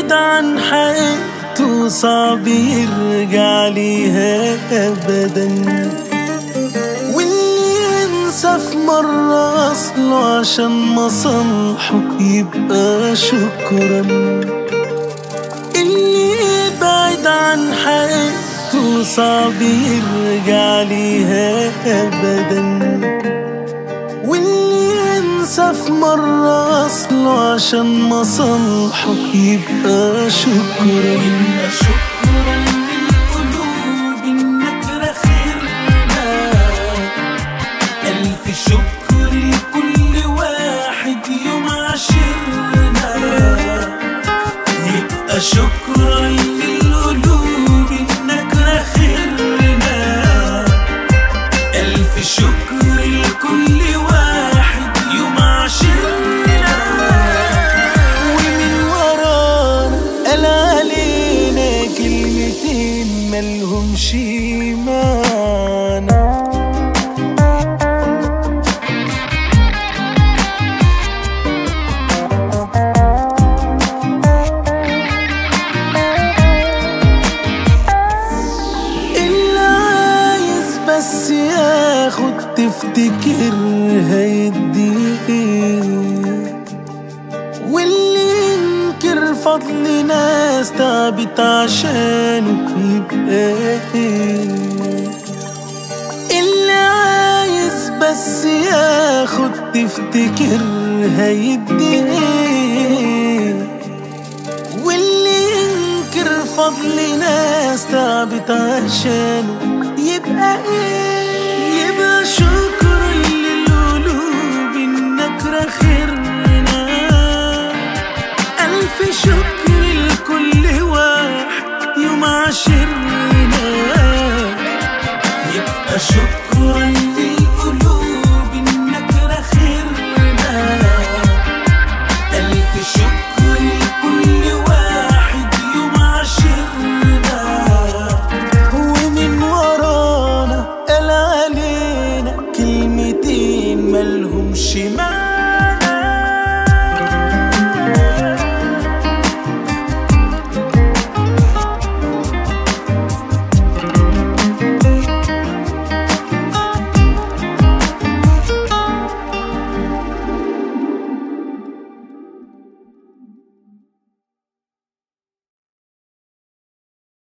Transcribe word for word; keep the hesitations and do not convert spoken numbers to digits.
بعيد عن حقيقته صعب يرجع ليها أبدا، واللي ينسى في مرة أصله عشان مصالحه يبقى شكرا، اللي بعيد عن حقيقته صعب يرجع ليها أبدا، واللي ينسى في مرة أصله عشان مصالحه يبقى شكرا. يبقى شكرا للقلوب إنك رخرنا، ألف شكر لكل واحد يوم عاشرنا. يبقى شكرا للقلوب إنك رخرنا، ألف شكر لكل واحد يوم عاشرنا. ومن ورانا قال علينا كلمتين ملهمش معنى، بس ياخد تفتكر هيديه، واللي ينكر فضل ناس تعبت عشانه يبقى ايه، اللي عايز بس ياخد تفتكر هيديه، واللي ينكر فضل ناس تعبت عشانه يبقى ايه. يبقى شكرا للقلوب انك رخرنا، ألف شكر لكل واحد يوم عاشرنا. يبقى شكرا